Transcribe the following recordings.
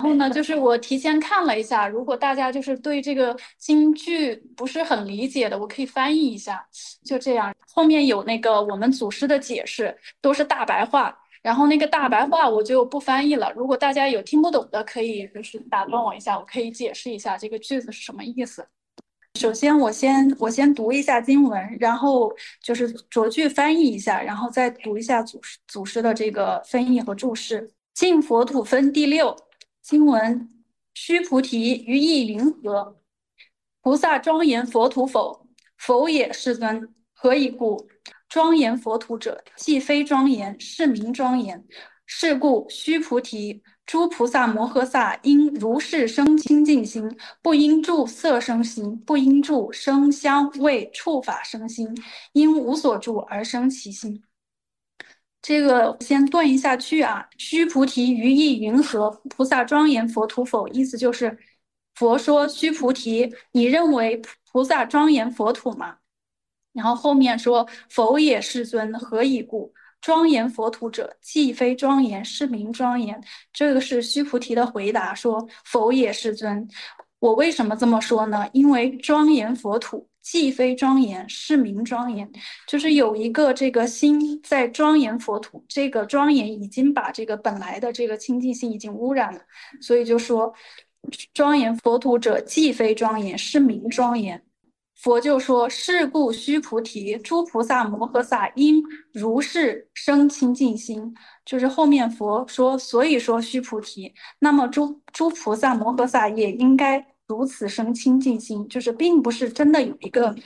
后呢，就是我提前看了一下，如果大家就是对这个京剧不是很理解的，我可以翻译一下，就这样。后面有那个我们祖师的解释，都是大白话，然后那个大白话我就不翻译了。如果大家有听不懂的，可以就是打断我一下，我可以解释一下这个句子是什么意思。首先，我先读一下经文，然后就是着句翻译一下，然后再读一下祖师的这个分译和注释。净佛土分第六经文：须菩提，于意云何？菩萨庄严佛土否？否也，世尊。何以故？庄严佛土者，既非庄严，是名庄严。是故，须菩提，诸菩萨摩诃萨应如是生清净心，不应住色生心，不应住声香味触法生心，因无所住而生其心。这个先断一下句啊。须菩提，于意云何？菩萨庄严佛土否？意思就是佛说须菩提，你认为菩萨庄严佛土吗？然后后面说否也，世尊。何以故？庄严佛土者，既非庄严，是名庄严。这个是须菩提的回答，说否也，世尊。我为什么这么说呢？因为庄严佛土既非庄严，是名庄严。就是有一个这个心在庄严佛土，这个庄严已经把这个本来的这个清净心已经污染了，所以就说庄严佛土者，既非庄严，是名庄严。佛就说：是故须菩提，诸菩萨摩诃萨应如是生清净心。就是后面佛说，所以说须菩提，那么诸菩萨摩诃萨也应该如此生清净心，就是并不是真的有一个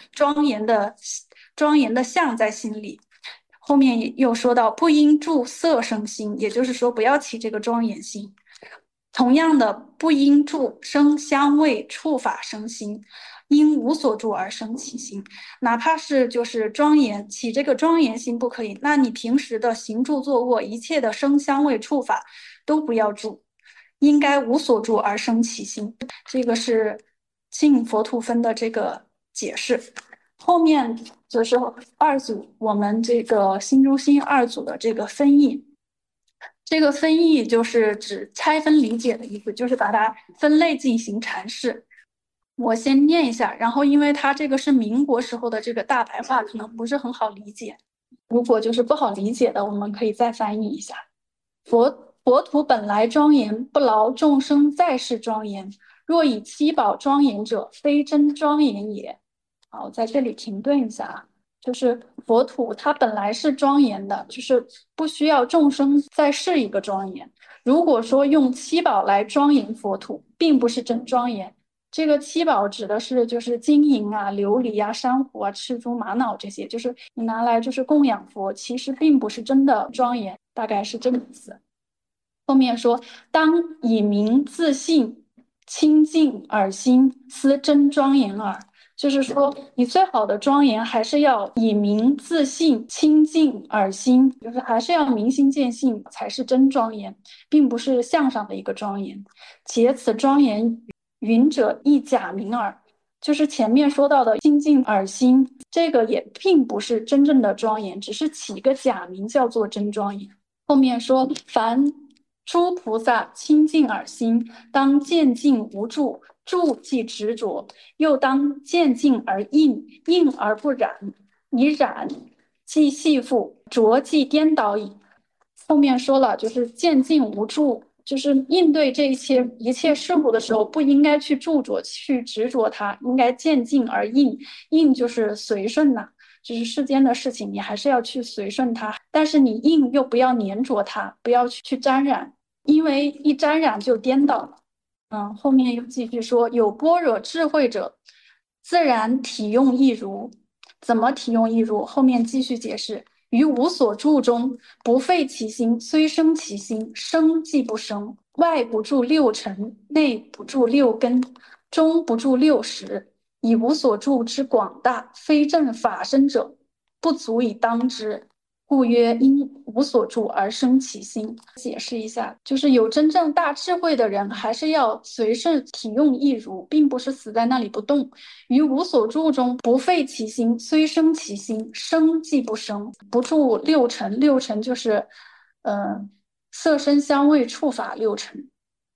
庄严的相在心里。后面又说到不应住色生心，也就是说不要起这个庄严心。同样的，不应住声香味触法生心，因无所住而生其心。哪怕是就是庄严起这个庄严心不可以，那你平时的行住坐卧一切的声香味触法都不要住，应该无所住而生其心。这个是净佛土分的这个解释。后面就是二组，我们这个心中心二组的这个分译。这个分译就是指拆分理解的意思，就是把它分类进行阐释。我先念一下，然后因为它这个是民国时候的这个大白话，可能不是很好理解。如果就是不好理解的，我们可以再翻译一下。佛土本来庄严，不劳众生再世庄严。若以七宝庄严者，非真庄严也。好，在这里停顿一下啊。就是佛土它本来是庄严的，就是不需要众生再是一个庄严。如果说用七宝来庄严佛土，并不是真庄严。这个七宝指的是就是金银啊、琉璃啊、珊瑚啊、赤珠、玛瑙这些，就是你拿来就是供养佛，其实并不是真的庄严，大概是这个意思。后面说，当以明自信清净耳心，思真庄严耳。就是说，你最好的庄严还是要以明自信清净耳心，就是还是要明心见性才是真庄严，并不是相上的一个庄严。且此庄严云者亦假名耳，就是前面说到的清净耳心，这个也并不是真正的庄严，只是起一个假名叫做真庄严。后面说，凡诸菩萨清净耳心，当见净无住，住即执着；又当见净而应，应而不染，以染即系缚，着即颠倒矣。后面说了，就是见净无住，就是应对这一切事物的时候，不应该去著着、去执着它，应该见净而应。应就是随顺呐、就是世间的事情，你还是要去随顺它，但是你应又不要粘着它，不要去沾染，因为一沾染就颠倒了。后面又继续说，有般若智慧者，自然体用一如。怎么体用一如？后面继续解释。于无所住中，不废其心，虽生其心，生即不生。外不住六尘，内不住六根，中不住六识，以无所住之广大，非正法身者，不足以当之。故曰因无所住而生其心。解释一下，就是有真正大智慧的人，还是要随顺体用一如，并不是死在那里不动。于无所住中，不废其心，虽生其心，生即不生。不住六尘，六尘就是，色身香味触法六尘。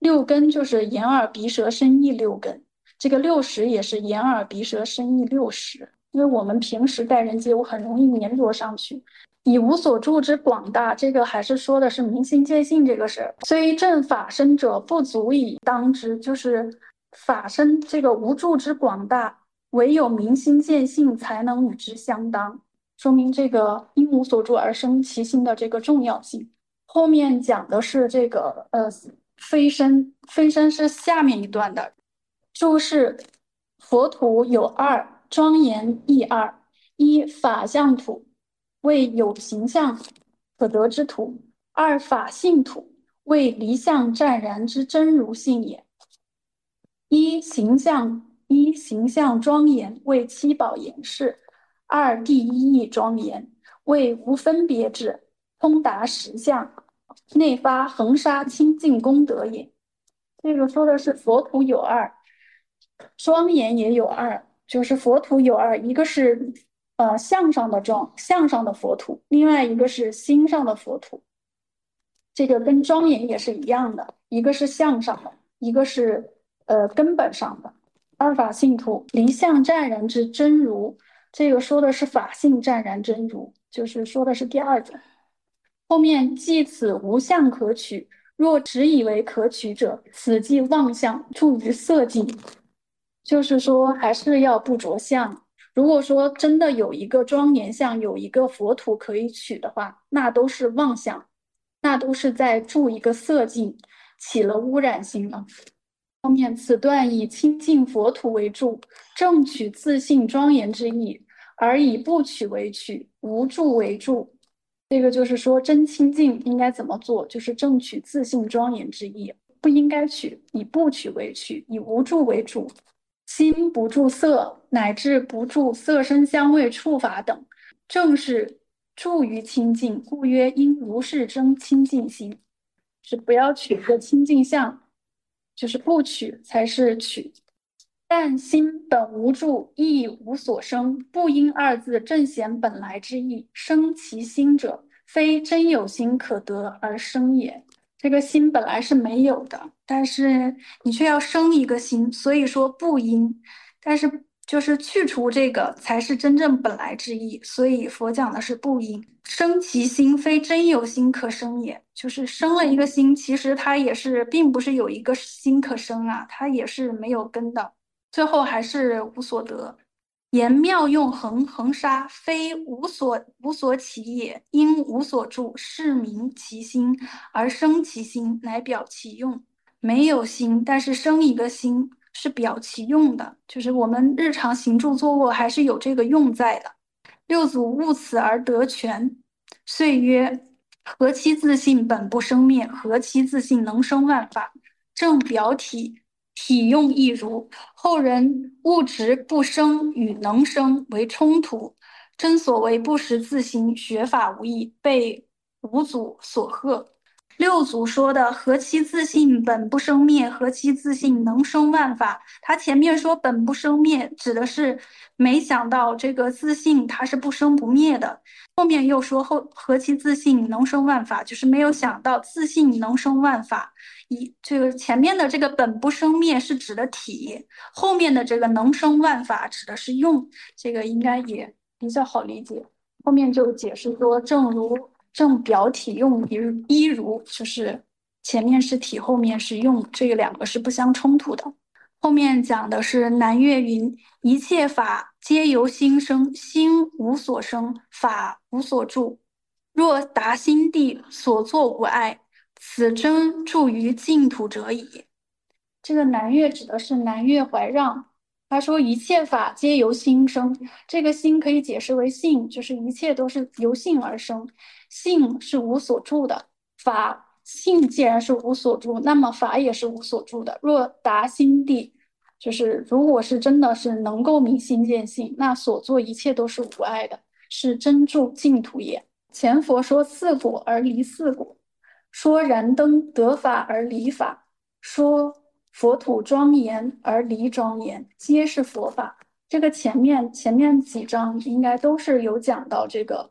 六根就是眼耳鼻舌身意六根，这个六识也是眼耳鼻舌身意六识。因为我们平时待人接物很容易粘着上去。以无所住之广大，这个还是说的是明心见性这个事儿。虽正法身者，不足以当之，就是法身这个无住之广大，唯有明心见性才能与之相当，说明这个因无所住而生其心的这个重要性。后面讲的是这个非身，非身是下面一段的。注释：佛土有二，庄严亦二。一法相土，为有形象可得之土；二法性土，为离相湛然之真如性也。一形象庄严，为七宝严饰；二第一义庄严，为无分别智，通达实相，内发恒沙清净功德也。这个说的是佛土有二，庄严也有二，就是佛土有二，一个是相上的相上的佛土，另外一个是心上的佛土。这个跟庄严也是一样的，一个是相上的，一个是根本上的。二法性土，离相湛然之真如，这个说的是法性湛然真如，就是说的是第二种。后面即此无相可取，若只以为可取者，此即妄相，住于色境。就是说还是要不着相。如果说真的有一个庄严相，有一个佛土可以取的话，那都是妄想，那都是在住一个色境，起了污染心了。后面此段以清净佛土为住，正取自性庄严之意，而以不取为取，无住为住。这个就是说真清净应该怎么做，就是正取自性庄严之意，不应该取，以不取为取，以无住为主。心不住色，乃至不住色声香味触法等，正是住于清净，故曰应如是争清净心。是不要取一个清净相，就是不取才是取。但心本无住，亦无所生，不因二字正显本来之意。生其心者，非真有心可得而生也。这个心本来是没有的，但是你却要生一个心，所以说不因。但是就是去除这个才是真正本来之意，所以佛讲的是不因。生其心，非真有心可生也，就是生了一个心，其实它也是并不是有一个心可生啊，它也是没有根的。最后还是无所得。言妙用恒沙，非无所起也，因无所住，是名其心，而生其心，乃表其用。没有心，但是生一个心是表其用的，就是我们日常行住坐卧还是有这个用在的。六祖悟此而得全，遂曰：何其自性本不生灭，何其自性能生万法，正表体，体用亦如。后人物质不生与能生为冲突，真所谓不识自心，学法无益，被五祖所贺。六祖说的何其自性本不生灭，何其自性能生万法。他前面说本不生灭，指的是没想到这个自性它是不生不灭的。后面又说何其自性能生万法，就是没有想到自性能生万法。这个前面的这个本不生灭是指的体，后面的这个能生万法指的是用，这个应该也比较好理解。后面就解释说正表体用一如，就是前面是体，后面是用，这个两个是不相冲突的。后面讲的是南岳云：一切法皆由心生，心无所生，法无所住。若达心地，所作无碍，此真住于净土者矣。这个南岳指的是南岳怀让，他说一切法皆由心生，这个心可以解释为性，就是一切都是由性而生，性是无所住的，性既然是无所住，那么法也是无所住的。若达心地，就是如果是真的是能够明心见性，那所做一切都是无碍的，是真住净土也。前佛说四果而离四果，说燃灯得法而离法，说佛土庄严而离庄严，皆是佛法。这个前面几章应该都是有讲到这个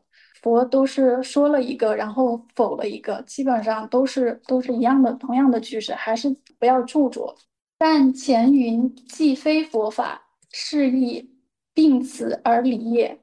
佛都是说了一个，然后否了一个，基本上都是一样的，同样的句式，还是不要著着。但前云既非佛法，是亦并此而离也。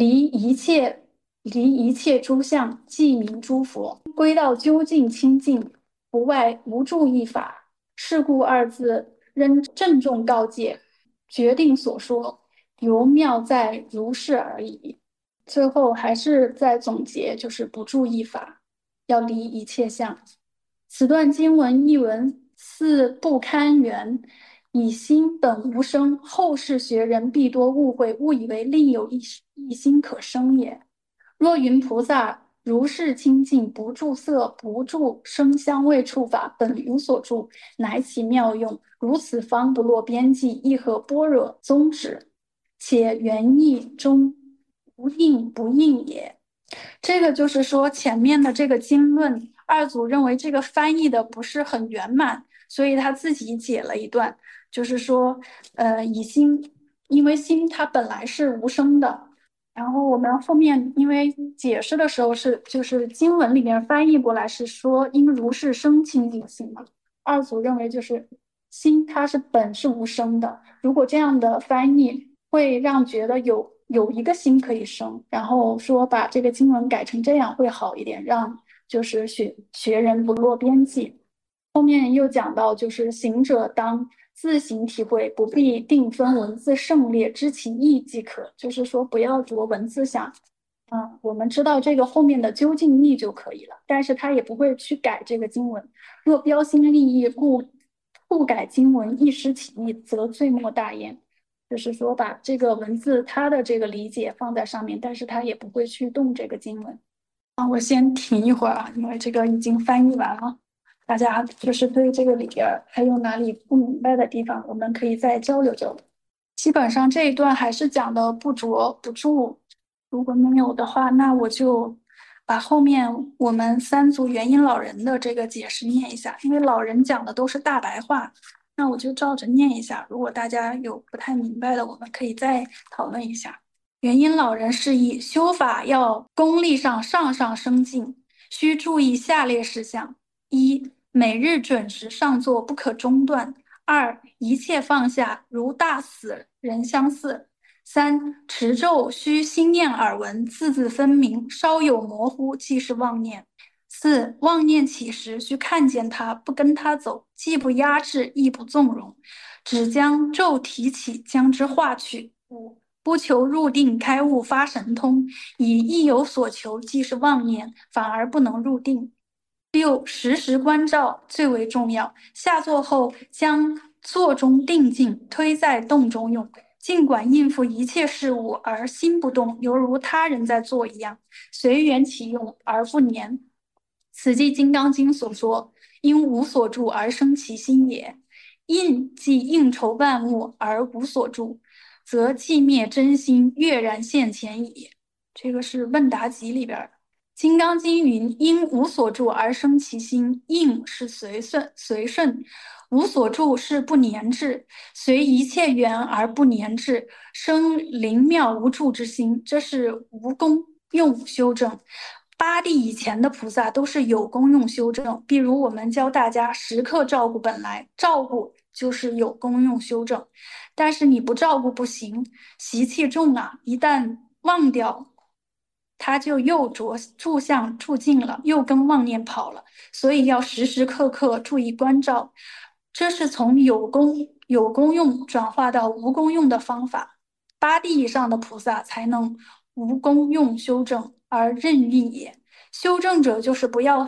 离一切诸相，即名诸佛。归到究竟清净，不外无住一法。是故二字仍郑重告诫，决定所说，犹妙在如是而已。最后还是在总结，就是不住一法，要离一切相。此段经文译文似不堪圆，以心本无生，后世学人必多误会，误以为另有一心可生也。若云菩萨如是清净，不住色，不住声香味触法，本无所住，乃其妙用。如此方不落边际，亦何般若宗旨？且原意中无应不应也。这个就是说，前面的这个经论，二祖认为这个翻译的不是很圆满，所以他自己解了一段，就是说，以心，因为心它本来是无声的，然后我们后面因为解释的时候就是经文里面翻译过来是说因如是生清净心嘛，二祖认为就是心它是无声的，如果这样的翻译会让觉得有一个心可以生，然后说把这个经文改成这样会好一点，让就是学人不落边际。后面又讲到，就是行者当自行体会，不必定分文字胜劣，知其意即可。就是说，不要着文字想，我们知道这个后面的究竟意就可以了。但是他也不会去改这个经文。若标新立异，故改经文，一时起意，则罪莫大焉。就是说，把这个文字它的这个理解放在上面，但是他也不会去动这个经文。我先停一会儿啊，因为这个已经翻译完了。大家就是对这个里边还有哪里不明白的地方，我们可以再交流交流。基本上这一段还是讲的不着不住，如果没有的话，那我就把后面我们三组元音老人的这个解释念一下，因为老人讲的都是大白话，那我就照着念一下。如果大家有不太明白的，我们可以再讨论一下。元音老人示意，修法要功力上上升进，需注意下列事项：一、每日准时上座，不可中断；二、一切放下，如大死人相似；三、持咒需心念耳闻，字字分明，稍有模糊即是妄念；四、妄念起时需看见它，不跟它走，既不压制，亦不纵容，只将咒提起，将之化去。五、不求入定开悟发神通，以意有所求即是妄念，反而不能入定。六、时时关照最为重要。下座后将座中定静推在动中用，尽管应付一切事物而心不动，犹如他人在做一样，随缘起用而不黏。此即《金刚经》所说：“因无所住而生其心也。”应即应酬万物而无所住，则寂灭真心，跃然现前矣。这个是问答集里边的。金刚经云：因无所住而生其心，应是随顺，无所住是不粘滞，随一切缘而不粘滞，生灵妙无住之心，这是无功用修正。八地以前的菩萨都是有功用修正，比如我们教大家时刻照顾本来，照顾就是有功用修正，但是你不照顾不行，习气重啊，一旦忘掉，它就又住相住尽了，又跟妄念跑了，所以要时时刻刻注意关照，这是从有功用转化到无功用的方法。八地以上的菩萨才能无功用修正而任运也。修正者就是不要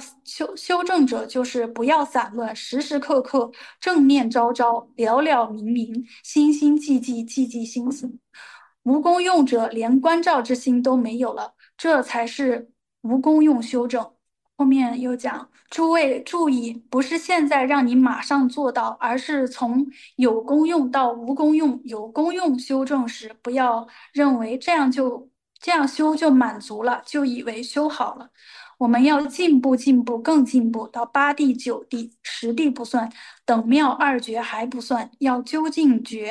散乱，时时刻刻正念昭昭，了了明明，心心寂寂，寂寂心心。无功用者连关照之心都没有了，这才是无功用修正。后面又讲，诸位注意，不是现在让你马上做到，而是从有功用到无功用。有功用修正时，不要认为这样修就满足了，就以为修好了。我们要进步，更进步，到八地、九地、十地不算，等妙二觉还不算，要究竟觉。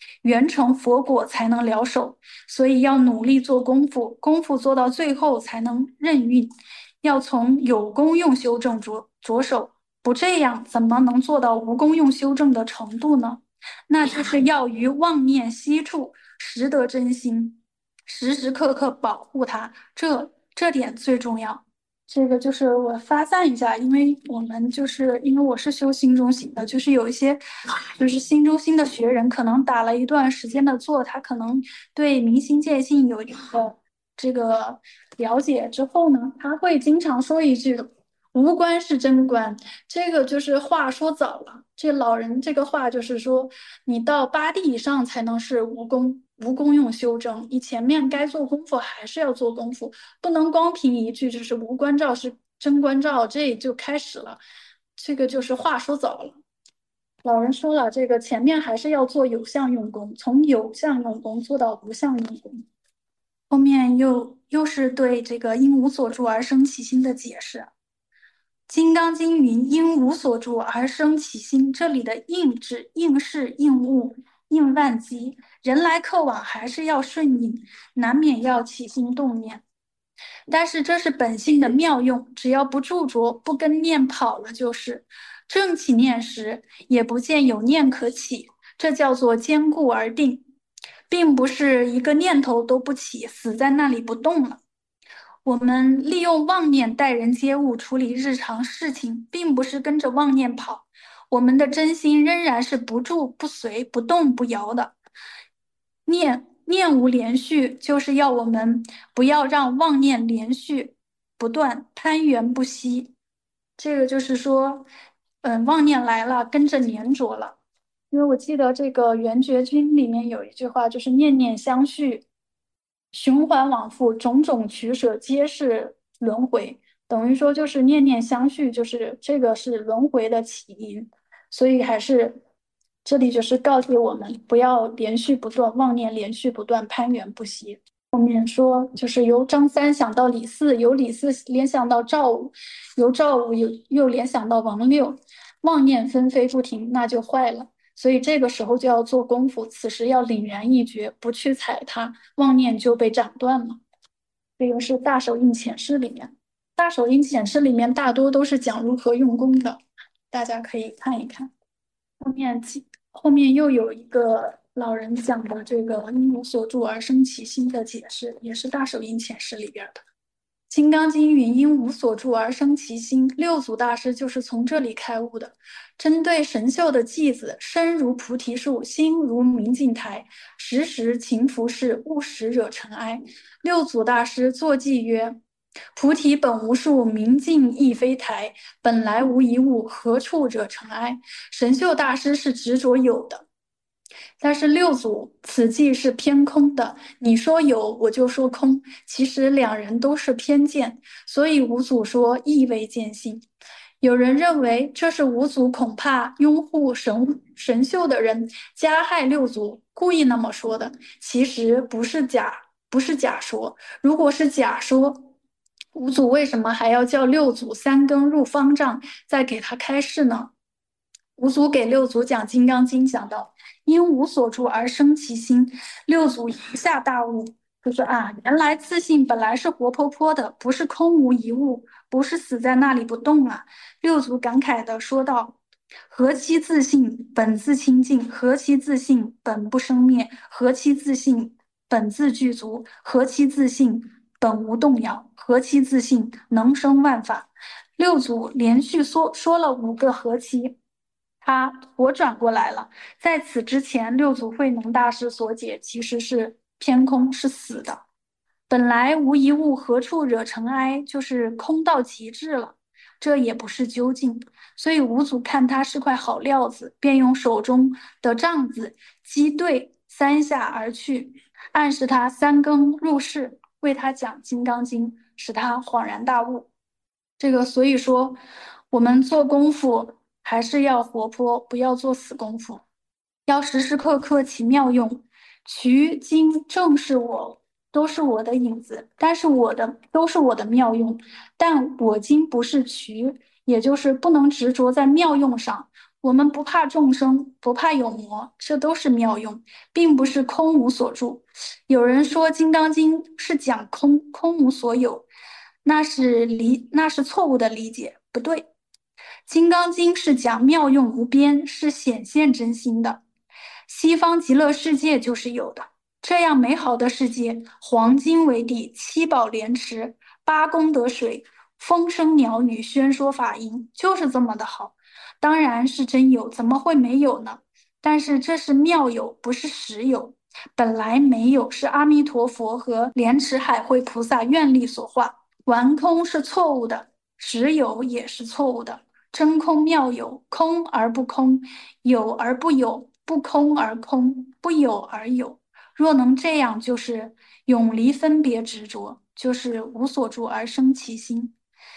圆成佛果才能了手，所以要努力做功夫，功夫做到最后才能任运。要从有功用修正着手，不这样怎么能做到无功用修正的程度呢？那就是要于妄念息处识得真心，时时刻刻保护它，这点最重要。这个就是我发散一下，因为我是修心中心的，就是有一些就是心中心的学人，可能打了一段时间的坐，他可能对明心见性有一个这个了解之后呢，他会经常说一句无关是真观，这个就是话说早了。这老人这个话就是说，你到8地以上才能是无功用修正，你前面该做功夫还是要做功夫，不能光凭一句就是无关照是真关照，这就开始了。这个就是话说早了。老人说了，这个前面还是要做有相用功，从有相用功做到无相用功。后面又是对这个因无所住而生起心的解释。金刚经云：因无所住而生起心。这里的应指应事、应物、应万机，人来客往还是要顺应，难免要起心动念。但是这是本性的妙用，只要不住着，不跟念跑了就是。正起念时，也不见有念可起，这叫做坚固而定，并不是一个念头都不起，死在那里不动了。我们利用妄念待人接物、处理日常事情，并不是跟着妄念跑，我们的真心仍然是不住、不随、不动、不摇的。念无连续，就是要我们不要让妄念连续不断、攀缘不息。这个就是说，妄念来了，跟着粘着了。因为我记得这个圆觉经里面有一句话，就是念念相续，循环往复，种种取舍皆是轮回。等于说就是念念相续，就是这个是轮回的起因。所以还是这里就是告诫我们，不要连续不断，妄念连续不断，攀缘不息。后面说，就是由张三想到李四，由李四联想到赵五，由赵五又联想到王六，妄念纷飞不停，那就坏了。所以这个时候就要做功夫，此时要凛然一觉，不去踩它，妄念就被斩断了。这个是大手印浅示里面，大手印浅示里面大多都是讲如何用功的，大家可以看一看。后面又有一个老人讲的这个因无所住而生起心的解释，也是大手印浅示里边的。金刚经云：因无所住而生其心。六祖大师就是从这里开悟的。针对神秀的偈子：身如菩提树，心如明镜台，时时勤拂拭，勿使惹尘埃。六祖大师作偈曰：菩提本无树，明镜亦非台，本来无一物，何处惹尘埃？神秀大师是执着有的，但是六祖此际是偏空的，你说有，我就说空，其实两人都是偏见，所以五祖说意为见性。有人认为这是五祖恐怕拥护神秀的人加害六祖，故意那么说的。其实不是假说。如果是假说，五祖为什么还要叫六祖三更入方丈，再给他开示呢？五祖给六祖讲《金刚经》，讲到因无所住而生其心，六祖一下大悟，就说原来自信本来是活泼泼的，不是空无一物，不是死在那里不动啊。六祖感慨地说道：何其自信，本自清净；何其自信，本不生灭；何其自信，本自具足；何其自信，本无动摇；何其自信，能生万法。六祖连续说了5个何其。他活转过来了。在此之前，六祖慧能大师所解其实是偏空，是死的。本来无一物，何处惹尘埃？就是空到极致了，这也不是究竟。所以五祖看他是块好料子，便用手中的杖子击对3下而去，暗示他3更入室，为他讲《金刚经》，使他恍然大悟。这个所以说，我们做功夫还是要活泼，不要做死功夫，要时时刻刻起妙用。渠经正是我，都是我的影子，但是都是我的妙用。但我今不是渠，也就是不能执着在妙用上。 我们不怕众生，不怕有魔，这都是妙用，并不是空无所住。有人说《金刚经》是讲空，空无所有，那是错误的理解，不对。《金刚经》是讲妙用无边，是显现真心的。西方极乐世界就是有的，这样美好的世界，黄金为地，七宝莲池，八功德水，风声鸟语，宣说法音，就是这么的好。当然是真有，怎么会没有呢？但是这是妙有，不是实有。本来没有，是阿弥陀佛和莲池海会菩萨愿力所化。玩空是错误的，实有也是错误的。真空妙有，空而不空，有而不有，不空而空，不有而有。若能这样，就是永离分别执着，就是无所住而生其心，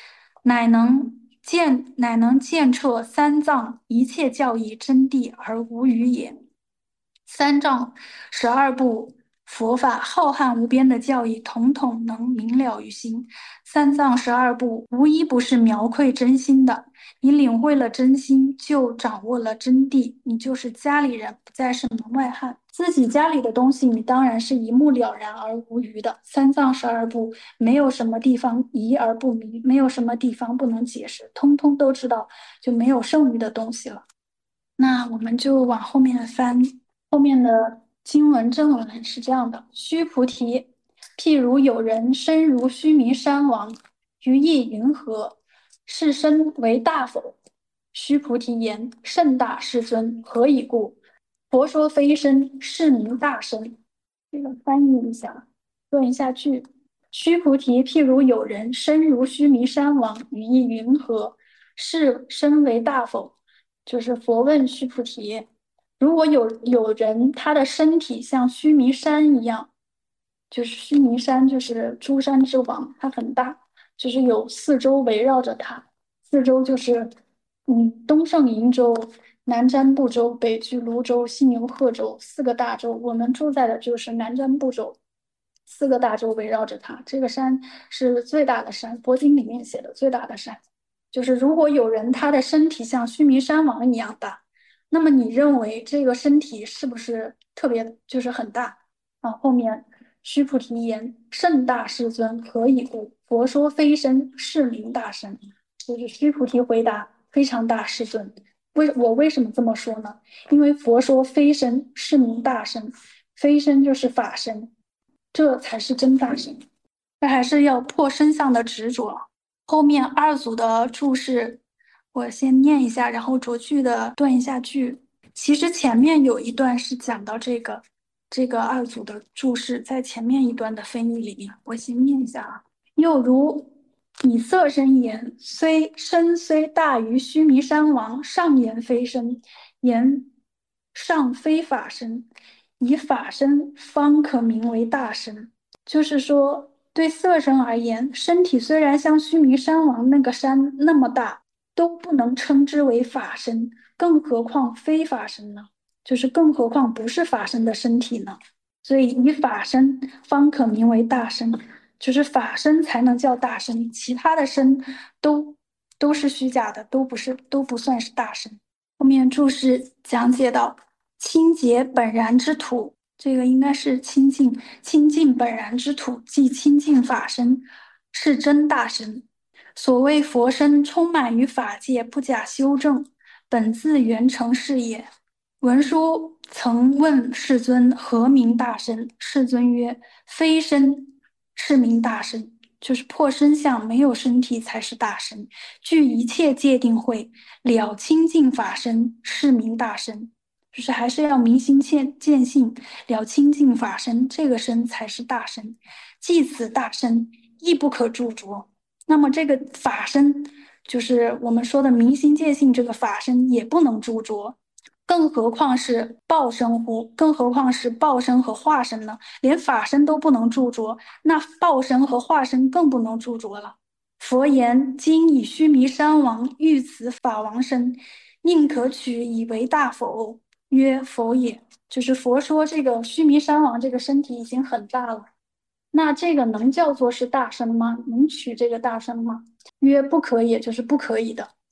乃能见彻三藏一切教义真谛而无余也。三藏十二部佛法浩瀚无边的教义，统统能明了于心。三藏十二部无一不是描绘真心的。你领会了真心，就掌握了真谛，你就是家里人，不再是门外汉。自己家里的东西，你当然是一目了然而无余的。三藏十二部没有什么地方疑而不明，没有什么地方不能解释，通通都知道，就没有剩余的东西了。那我们就往后面翻，后面的经文正文是这样的：须菩提，譬如有人身如须弥山王，于意云何？是身为大否？须菩提言：甚大，世尊。何以故？佛说非身，是名大身。这个翻译一下，论一下句。须菩提，譬如有人身如须弥山王，于意云何？是身为大否？就是佛问须菩提，如果有人他的身体像须弥山一样，就是须弥山就是诸山之王，它很大，就是有四周围绕着它，四周就是东胜瀛洲、南瞻部洲、北俱泸州、西牛贺州四个大洲，我们住在的就是南瞻部洲。四个大洲围绕着它，这个山是最大的山，佛经里面写的最大的山。就是如果有人他的身体像须弥山王一样大，那么你认为这个身体是不是特别就是很大啊？后面须菩提言：甚大，世尊，何以故？佛说非身，是名大身。就是须菩提回答：非常大，世尊。我为什么这么说呢？因为佛说非身，是名大身，非身就是法身，这才是真大身。这还是要破身相的执着。后面二组的注释，我先念一下，然后着句的断一下句。其实前面有一段是讲到这个二组的注释，在前面一段的分译里面，我先念一下啊。又如以色身言，身虽大于须弥山王，尚言非身，言尚非法身，以法身方可名为大身。就是说，对色身而言，身体虽然像须弥山王那个山那么大，都不能称之为法身，更何况非法身呢？就是更何况不是法身的身体呢？所以以法身方可名为大身，就是法身才能叫大身，其他的身都是虚假的，都不算是大身。后面注释讲解到，清洁本然之土。这个应该是清净本然之土，即清净法身，是真大身。所谓佛身，充满于法界，不假修正，本自圆成是也。文殊曾问世尊：何名大身？世尊曰：非身，是名大身。就是破身相，没有身体才是大身。具一切界定慧，了清净法身，是名大身。就是还是要明心见性，了清净法身，这个身才是大身。即此大身，亦不可著着。那么这个法身，就是我们说的明心见性这个法身，也不能著着。更何况是报身乎？更何况是报身和化身呢？连法身都不能著着，那报身和化身更不能著着了。佛言：今以须弥山王欲此法王身，宁可取以为大否？曰：否也。就是佛说这个须弥山王这个身体已经很大了，那这个能叫做是大身吗？能取这个大身吗？曰：不可以，就是不可以的。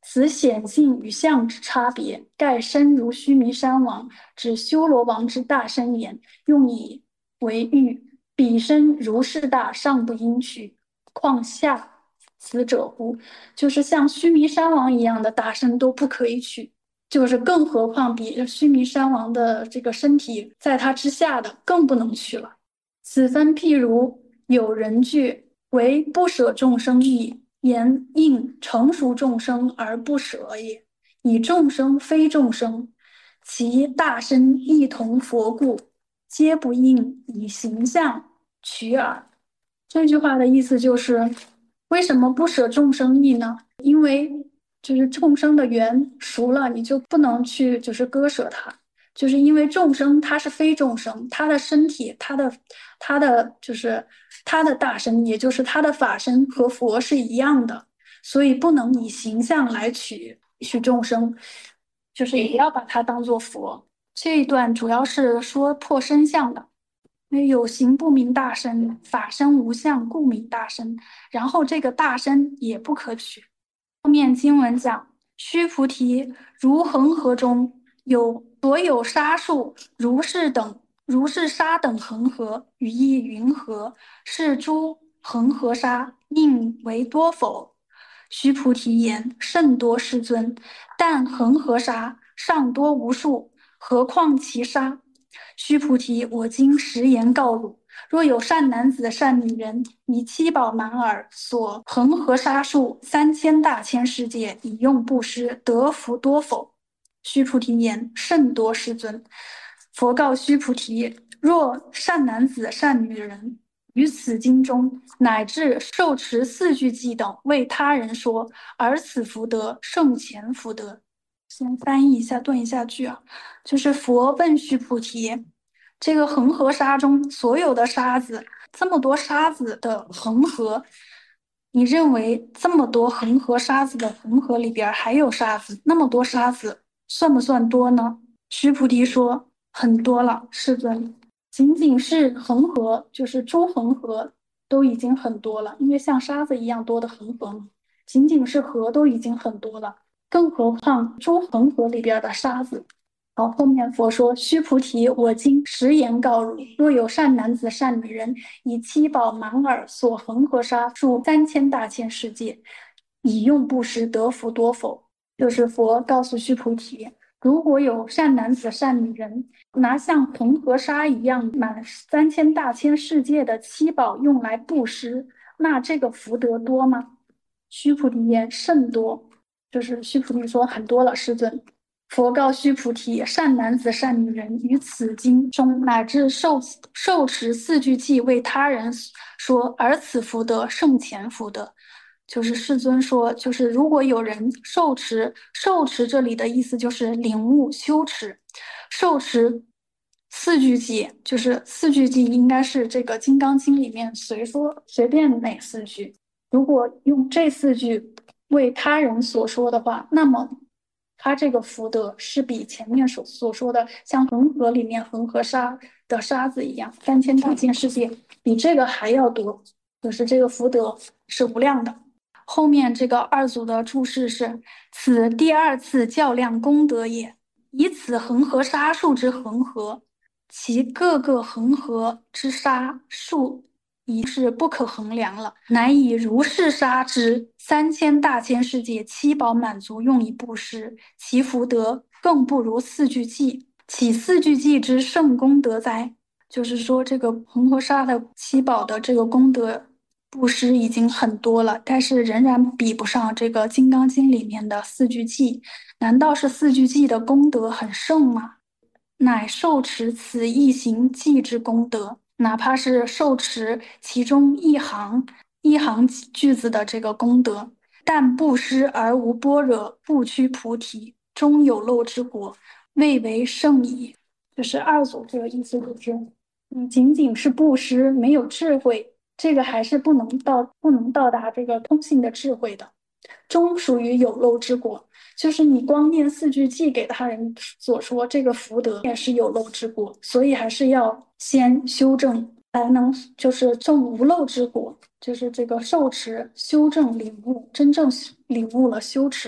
此显性与相之差别，盖身如须弥山王，指修罗王之大身言，用以为喻。彼身如是大，尚不应取，况下此者乎？就是像须弥山王一样的大身都不可以取，就是更何况比须弥山王的这个身体在他之下的更不能取了。此分譬如有人句为不舍众生意，言应成熟众生而不舍也。以众生非众生，其大身亦同佛故，皆不应以形象取耳。这句话的意思就是，为什么不舍众生意呢？因为就是众生的缘熟了，你就不能去就是割舍它。就是因为众生他是非众生，他的身体，他的就是他的大身，也就是他的法身和佛是一样的，所以不能以形象来取众生，就是也要把它当做佛。这一段主要是说破身相的，因为有形不明大身，法身无相，故名大身。然后这个大身也不可取。后面经文讲，须菩提，如恒河中有所有沙数，如是沙等恒河，语意云河，是诸恒河沙，应为多否？须菩提言：甚多，世尊。但恒河沙尚多无数，何况其沙？须菩提，我今实言告汝：若有善男子、善女人，以七宝满耳，所恒河沙数3000大千世界，以用布施，得福多否？须菩提言：甚多，世尊。佛告须菩提：若善男子、善女人，于此经中，乃至受持四句偈等，为他人说，而此福德胜前福德。先翻译一下，顿一下句啊，就是佛问须菩提，这个恒河沙中所有的沙子，这么多沙子的恒河，你认为这么多恒河沙子的恒河里边还有沙子，那么多沙子算不算多呢？须菩提说很多了，世尊。仅仅是恒河，就是诸恒河都已经很多了，因为像沙子一样多的恒河，仅仅是河都已经很多了，更何况诸恒河里边的沙子。好，后面佛说：须菩提，我今实言告汝：若有善男子、善女人，以七宝满耳，所恒河沙数3000大千世界，以用布施，得福多否？就是佛告诉须菩提，如果有善男子、善女人，拿像恒河沙一样满3000大千世界的七宝用来布施，那这个福德多吗？须菩提言：甚多。就是须菩提说很多了，世尊。佛告须菩提：善男子、善女人，于此经中乃至受持四句偈为他人说，而此福德胜前福德。就是世尊说，就是如果有人受持这里的意思就是领悟修持，受持四句偈，就是四句偈应该是这个《金刚经》里面随便哪四句，如果用这四句为他人所说的话，那么他这个福德是比前面所说的像恒河里面恒河沙的沙子一样3000大千世界，比这个还要多，就是这个福德是无量的。后面这个二组的注释是：此第二次较量功德也，以此恒河沙数之恒河，其各个恒河之沙数已是不可衡量了，乃以如是沙之3000大千世界七宝满足，用以布施，其福德更不如四句偈，岂四句偈之圣功德哉？就是说，这个恒河沙的七宝的这个功德布施已经很多了，但是仍然比不上这个《金刚经》里面的四句偈。难道是四句偈的功德很盛吗？乃受持此一行偈之功德，哪怕是受持其中一行句子的这个功德，但布施而无般若，不趋菩提，终有漏之果，未为圣矣。就是二祖这个意思，就是你仅仅是布施，没有智慧，这个还是不能到达这个通信的智慧的，终属于有漏之果。就是你光念四句偈给他人所说，这个福德也是有漏之果，所以还是要先修正，才能就是证无漏之果，就是这个受持、修正、领悟，真正领悟了、修持了，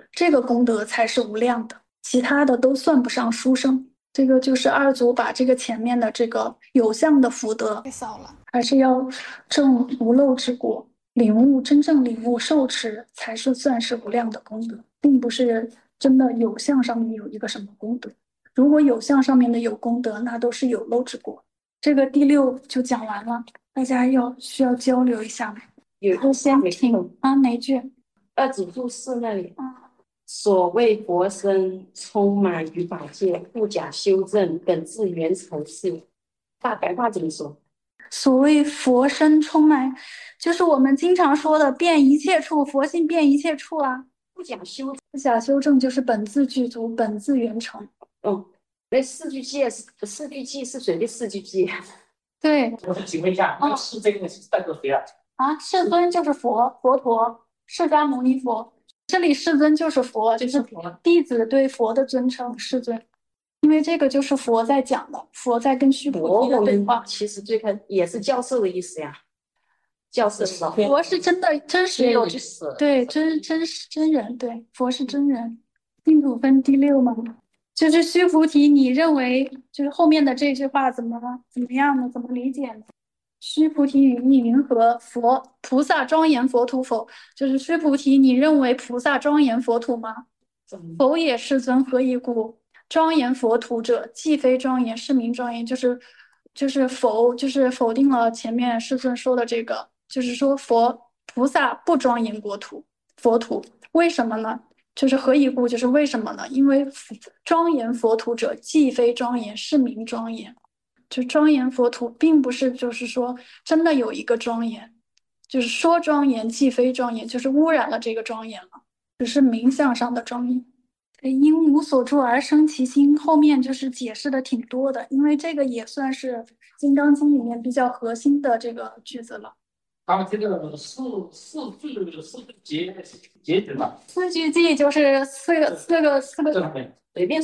这个功德才是无量的，其他的都算不上殊胜。这个就是二祖把这个前面的这个有相的福德给扫了，还是要证无漏之果，真正领悟受持才是算是无量的功德，并不是真的有相上面有一个什么功德。如果有相上面的有功德，那都是有漏之果。这个第6就讲完了，大家需要交流一下吗？ 有先听啊，哪句？ 二祖注释那里，所谓佛身充满于法界，不假修正，本自圆成是。大白话怎么说？ 所谓佛身充满，就是我们经常说的遍一切处，佛性遍一切处啊。 不假修正， 不假修正就是本自具足，本自圆成。 那四句偈是谁的四句偈？ 对， 我是请问一下，世尊是代表谁啊？ 世尊就是佛陀，释迦牟尼佛。这里世尊就是佛，就是弟子对佛的尊称，世尊。因为这个就是佛在讲的，佛在跟须菩提的对话。 其实最开也是教授的意思呀，教授是佛是真的真实有对真人，对佛是真人。净土分第6吗？就是须菩提，你认为就是后面的这句话怎么样呢？怎么理解呢？须菩提云：你云何？菩萨庄严佛土否？就是须菩提，你认为菩萨庄严佛土吗？否也，世尊。何以故？庄严佛土者，既非庄严，是名庄严。就是否定了前面世尊说的这个，就是说菩萨不庄严佛土，为什么呢？就是何以故？就是为什么呢？因为庄严佛土者，既非庄严，是名庄严。就庄严佛土，并不是就是说真的有一个庄严，就是说庄严既非庄严，就是污染了这个庄严了，只是名相上的庄严。因无所住而生其心，后面就是解释的挺多的，因为这个也算是《金刚经》里面比较核心的这个句子了。 他们这个四句结局嘛？ 四句偈就是四个，随便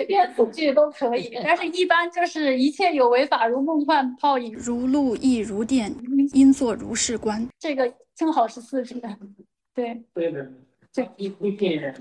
4句都可以，但是一般就是一切有为法，如梦幻泡影，如露亦如电，应作如是观。这个正好是4句。对， 一片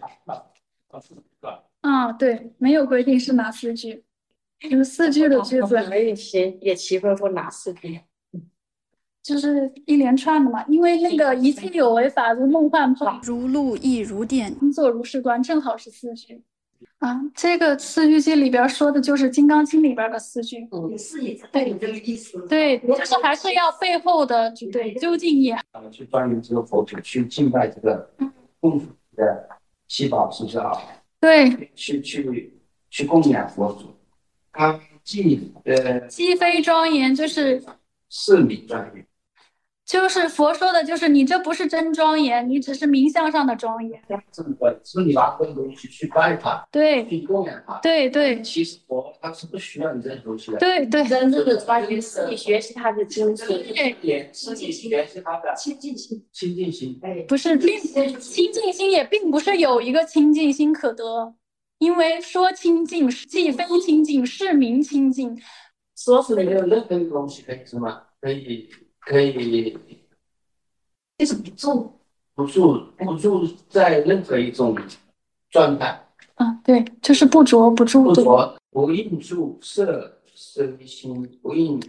对，没有规定是哪4句，有4句的句子。 也奇怪过哪4句？ 就是一连串的嘛，因为那个一切有为法，如梦幻泡，如露亦如电，应作如是观，正好是4句。这个4句偈里边说的就是《金刚经》里边的4句。 对，有这个意思。 对，就是还是要背后的对究竟也。 去钻研这个佛土，去敬拜这个供奉的七宝，是不是啊？ 对， 去供养佛祖，它既非庄严，就是名庄严。 就是佛说的，就是你这不是真庄严，你只是名相上的庄严。 是你拿这个东西去拜他， 对， 去供养他。 对。 其实佛他是不需要你这些东西的。 对。 真正的庄严是你学习他的精神， 是你学习他的清净心。 不是清净心，也并不是有一个清净心可得，因为说清净既非清净，是名清净。 说是没有任何一个东西可以什么可以，就是不住在任何一种状态。 对，就是不着不住， 不应住色生心，不应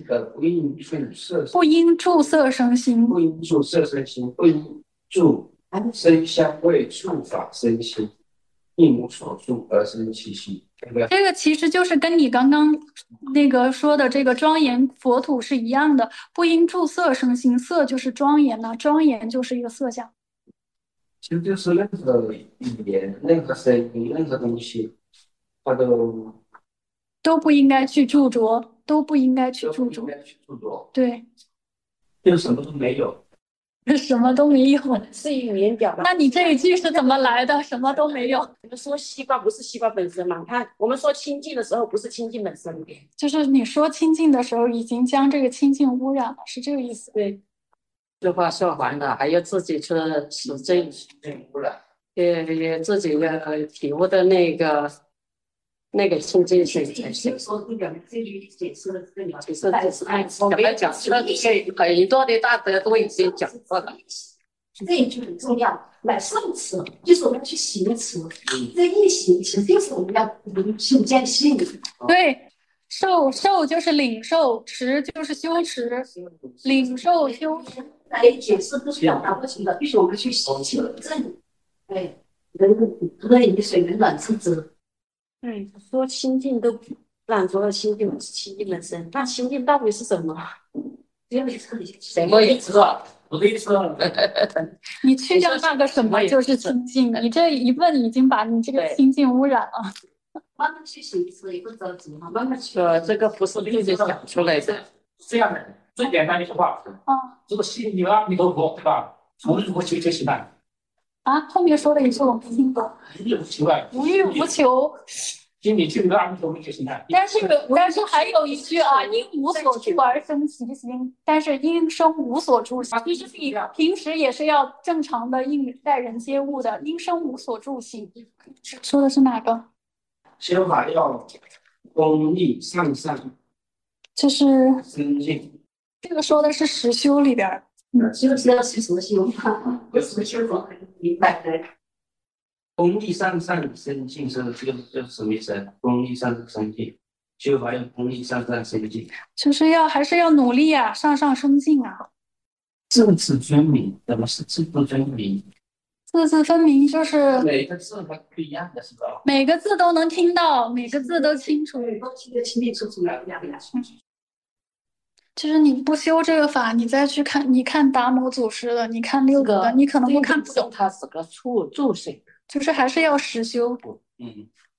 住色生心， 不应住色生心，不应住声香味触法生心，应无所住而生其心。 这个其实就是跟你刚刚那个说的这个庄严佛土是一样的，不应住色生心，色就是庄严呐，庄严就是一个色相。 其实就是任何语言、任何声音、任何东西，它都不应该去住着，都不应该去住着。对， 就什么都没有。 什么都没有， 是语言表达。 那你这一句是怎么来的？什么都没有。 我们说西瓜不是西瓜本身吗？看我们说清净的时候不是清净本身， 就是你说清净的时候已经将这个清净污染了，是这个意思。 对，这话说完了，还要自己去实证污染，自己的体悟的那个清净性才行。 说这两句解释的这个， 我们讲很多的大德都已经讲过了。 这一句很重要。来受持，就是我们去行持。这一行其实就是我们要修见性。 对，受就是领受，持就是修持，领受修持。 来解释不是表达不行的，必须我们去求证。哎，热饮水冷暖自知。 说清净都让说清净是清净本身，那清净到底是什么？ 只有你彻底什么意思啊？ 我的意思啊， 你去掉那个什么就是清净，你这一问已经把你这个清净污染了。 慢慢去行持，也不着急嘛，慢慢去。 这个不是自己想出来的。 这样的最简单的一句话，这个心里阿弥陀佛，对吧？从如何求就行了。 啊，后面说了一句我没听懂。 无欲无求啊， 无欲无求。 心里就有阿弥陀佛就行了。 但是还有一句啊，因无所住而生其心，但是因生无所住心。其实你平时也是要正常的待人接物的，因生无所住心。说的是哪个？ 修法要功利向上， 就是精进。 这个说的是实修里边。 就是要是什么修法？不是修法，明白的。 功利向上生进是什么意思？功利向上生进，修法要功利向上生进， 就是还是要努力啊，上升进啊。 字字分明，怎么是字字分明？ 字字分明就是每个字它不一样的是吧？ 每个字都能听到，每个字都清楚， 都听得清清楚楚的， 就是你不修这个法，你再去看，你看达摩祖师的，你看六祖的，你可能都看不懂。 它是个助行， 就是还是要实修。